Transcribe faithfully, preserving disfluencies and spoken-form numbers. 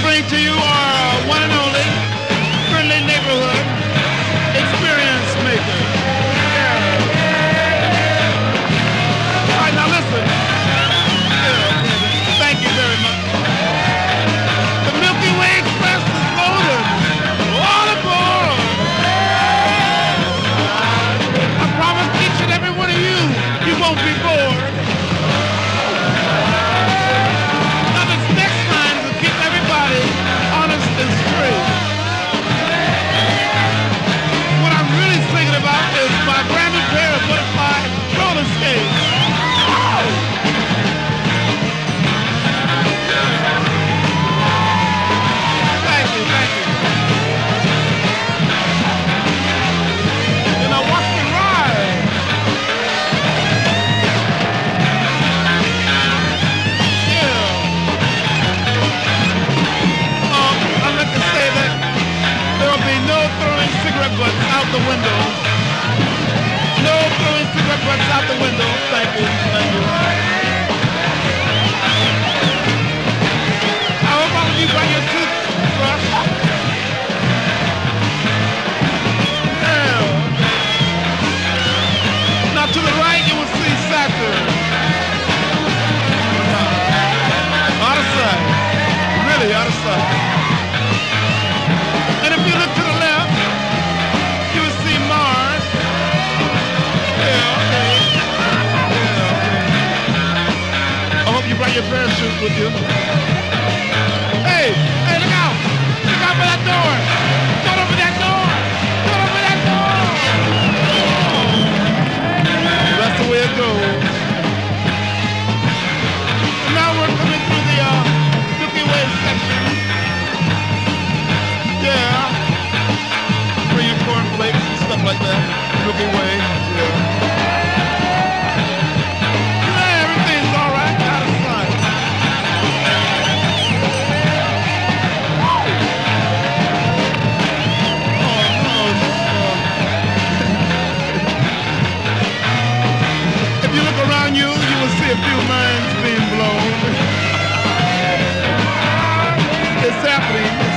bring to you our one and only friendly neighborhood experience maker. Yeah. All right, now listen. Yeah, thank you very much. The Milky Way Express is loaded. All aboard. I promise each and every one of you, you won't be bored. Now this next time to keep everybody honest and straight. What I'm really thinking about is my brand new pair of butterfly roller skates. Thank you, thank you. And I watched them ride. Yeah. Um, I'd like to say that there will be no throwing cigarette butts out the window. No throwing cigarette butts out the window. Thank you, thank you. I hope all of you bring your toothbrush. Yeah. Now to the right you will see Saturn. Out of sight. Really out of sight. And if you look to the left, you will see Mars. Yeah, okay. Yeah, okay. I hope you bring your parachute with you. Hey, hey, look out! Look out for that door! Don't open that door! Don't open that door! That's the way it goes. And now we're coming through the uh, Milky Way section. Yeah. Bring your cornflakes and stuff like that. Milky Way. Yeah. Yeah, everything's all right. Out of sight. Oh no. Uh, if you look around you, you will see a few minds being blown. It's happening.